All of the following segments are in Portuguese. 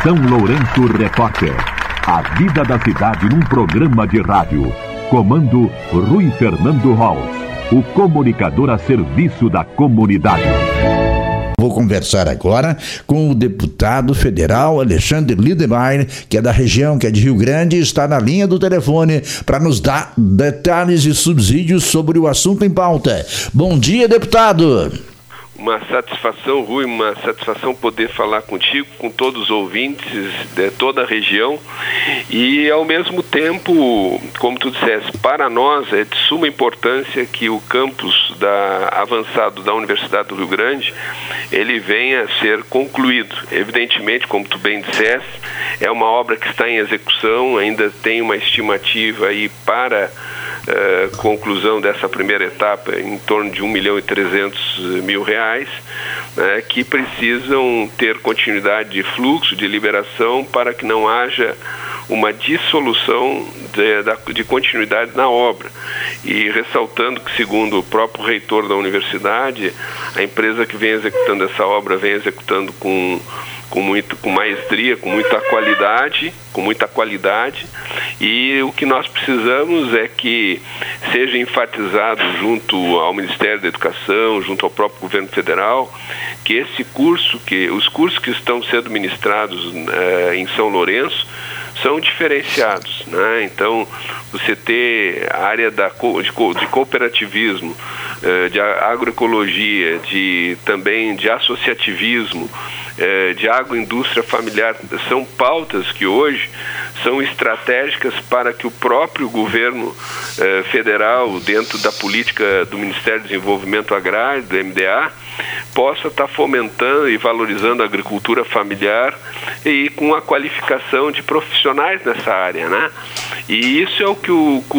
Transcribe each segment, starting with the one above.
São Lourenço Repórter. A vida da cidade num programa de rádio. Comando Rui Fernando Holz, o comunicador a serviço da comunidade. Vou conversar agora com o deputado federal Alexandre Lindenmayer, que é da região, que é de Rio Grande, e está na linha do telefone para nos dar detalhes e subsídios sobre o assunto em pauta. Bom dia, deputado. Uma satisfação, Rui, uma satisfação poder falar contigo, com todos os ouvintes de toda a região e, ao mesmo tempo, como tu disseste, para nós é de suma importância que o campus avançado da Universidade do Rio Grande, ele venha a ser concluído. Evidentemente, como tu bem disseste, é uma obra que está em execução, ainda tem uma estimativa aí para conclusão dessa primeira etapa em torno de R$1.300.000, né, que precisam ter continuidade de fluxo, de liberação, para que não haja uma dissolução de continuidade na obra. E ressaltando que, segundo o próprio reitor da universidade, a empresa que vem executando essa obra vem executando com maestria, com muita qualidade, e o que nós precisamos é que seja enfatizado junto ao Ministério da Educação, junto ao próprio governo federal, que os cursos que estão sendo ministrados em São Lourenço são diferenciados, né? Então, você ter a área de cooperativismo, de agroecologia, também de associativismo, de agroindústria familiar, são pautas que hoje são estratégicas para que o próprio governo federal, dentro da política do Ministério do Desenvolvimento Agrário, do MDA, possa estar fomentando e valorizando a agricultura familiar e com a qualificação de profissionais nessa área, né? E isso é o que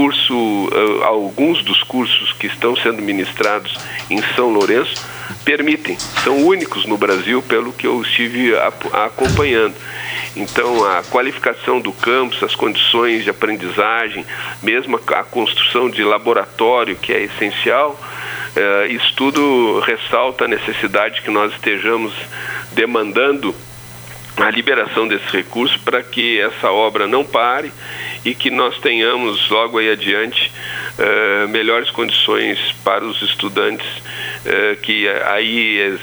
alguns dos cursos que estão sendo ministrados em São Lourenço permitem. São únicos no Brasil, pelo que eu estive acompanhando. Então, a qualificação do campus, as condições de aprendizagem, mesmo a construção de laboratório, que é essencial, isso tudo ressalta a necessidade que nós estejamos demandando a liberação desses recursos para que essa obra não pare e que nós tenhamos logo aí adiante melhores condições para os estudantes que aí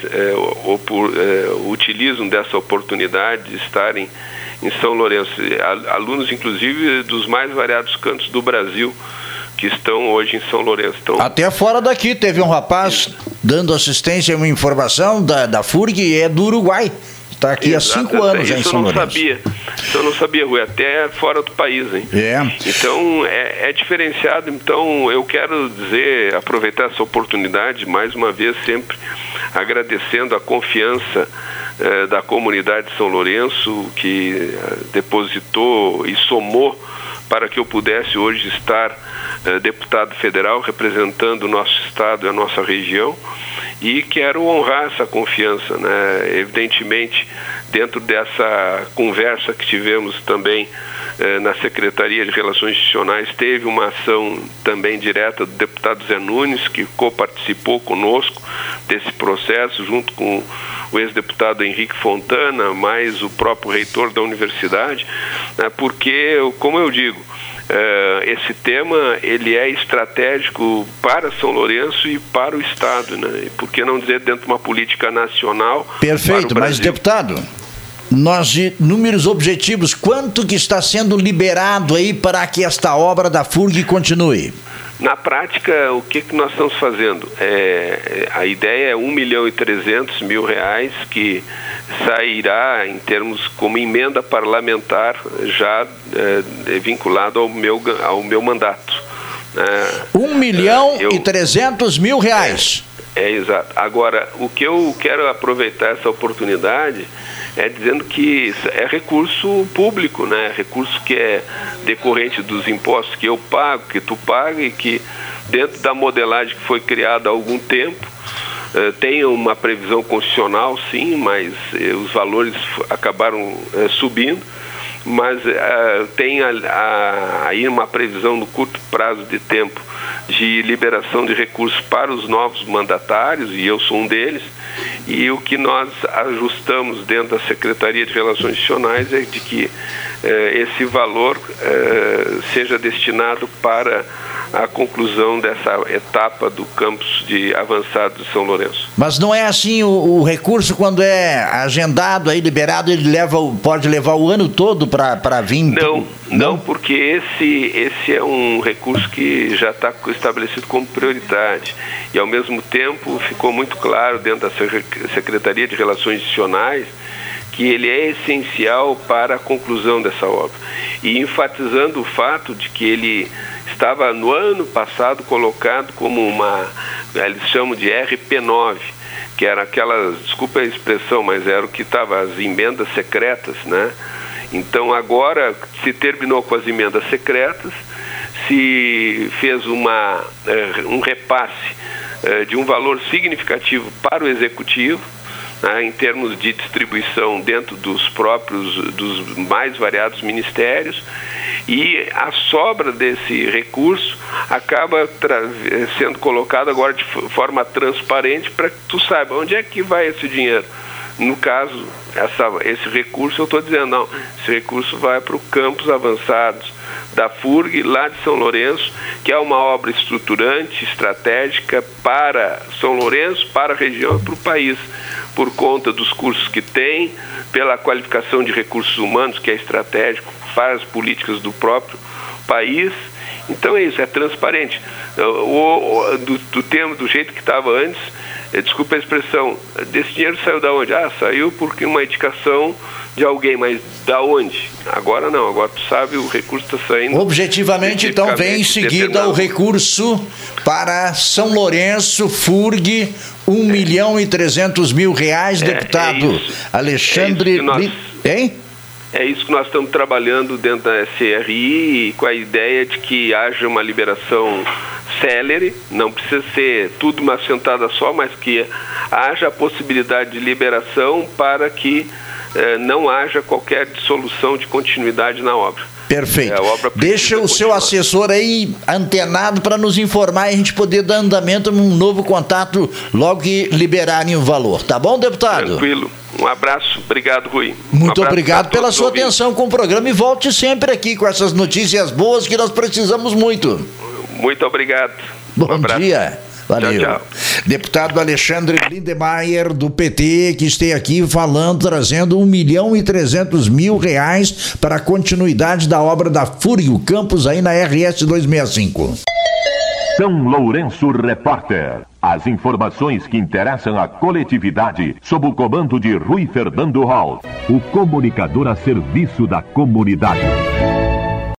utilizam dessa oportunidade de estarem em São Lourenço. Alunos, inclusive, dos mais variados cantos do Brasil, que estão hoje em São Lourenço. Então, até fora daqui teve um rapaz dando assistência, uma informação da FURG, e é do Uruguai. Está aqui há 5 anos já em São Lourenço. Isso eu não sabia, Rui, até fora do país, hein? Então, é diferenciado. Então, eu quero aproveitar essa oportunidade, mais uma vez, sempre agradecendo a confiança da comunidade de São Lourenço, que depositou e somou para que eu pudesse hoje estar deputado federal representando o nosso estado e a nossa região, e quero honrar essa confiança, né? Evidentemente, dentro dessa conversa que tivemos também na Secretaria de Relações Institucionais, teve uma ação também direta do deputado Zé Nunes, que coparticipou conosco desse processo, junto com o ex-deputado Henrique Fontana, mais o próprio reitor da universidade, né? Porque, como eu digo, esse tema ele é estratégico para São Lourenço e para o Estado, né? E por que não dizer dentro de uma política nacional? Perfeito, mas deputado, nós de números objetivos, quanto que está sendo liberado aí para que esta obra da FURG continue? Na prática, o que nós estamos fazendo? A ideia é R$1.300.000 que sairá em termos como emenda parlamentar já vinculado ao meu mandato. R$1.300.000. Exato. Agora, o que eu quero aproveitar essa oportunidade dizendo que é recurso público, né? Recurso que é decorrente dos impostos que eu pago, que tu paga, e que dentro da modelagem que foi criada há algum tempo tem uma previsão constitucional, sim, mas os valores acabaram subindo, mas tem aí uma previsão no curto prazo de tempo de liberação de recursos para os novos mandatários, e eu sou um deles, e o que nós ajustamos dentro da Secretaria de Relações Institucionais é de que esse valor seja destinado para a conclusão dessa etapa do campus de avançado de São Lourenço. Mas não é assim, o recurso, quando é agendado, aí liberado, ele pode levar o ano todo para vir? Não, porque esse é um recurso que já está estabelecido como prioridade, e ao mesmo tempo ficou muito claro dentro da Secretaria de Relações Institucionais que ele é essencial para a conclusão dessa obra, e enfatizando o fato de que ele estava no ano passado colocado como eles chamam de RP9, que era aquelas, desculpa a expressão, mas era o que estava, as emendas secretas, né? Então agora se terminou com as emendas secretas, se fez um repasse de um valor significativo para o Executivo, em termos de distribuição dentro dos mais variados ministérios, e a sobra desse recurso acaba sendo colocado agora de forma transparente para que tu saiba onde é que vai esse dinheiro. No caso, esse recurso, eu estou dizendo, não, esse recurso vai para o campus avançados da FURG, lá de São Lourenço, que é uma obra estruturante, estratégica para São Lourenço, para a região e para o país, por conta dos cursos que tem, pela qualificação de recursos humanos, que é estratégico para as políticas do próprio país. Então é isso, é transparente. Do jeito que estava antes, desculpa a expressão, desse dinheiro saiu da onde? Saiu porque uma indicação de alguém, mas da onde? Agora não, agora tu sabe, o recurso está saindo. Objetivamente, então, vem em seguida o recurso para São Lourenço, FURG, R$1.300.000, deputado Alexandre... Hein? É isso que nós estamos trabalhando dentro da SRI, com a ideia de que haja uma liberação célere, não precisa ser tudo uma sentada só, mas que haja a possibilidade de liberação para que não haja qualquer dissolução de continuidade na obra. Perfeito. Deixa o seu assessor aí antenado para nos informar e a gente poder dar andamento a um novo contato logo que liberarem o valor. Tá bom, deputado? Tranquilo. Um abraço. Obrigado, Rui. Muito obrigado pela sua atenção com o programa e volte sempre aqui com essas notícias boas que nós precisamos muito. Muito obrigado. Bom dia. Valeu. Tchau, tchau. Deputado Alexandre Lindemeyer, do PT, que esteve aqui falando, trazendo R$1.300.000 para a continuidade da obra da FURG, o campus aí na RS 265. São Lourenço Repórter. As informações que interessam a coletividade sob o comando de Rui Fernando Hall, o comunicador a serviço da comunidade.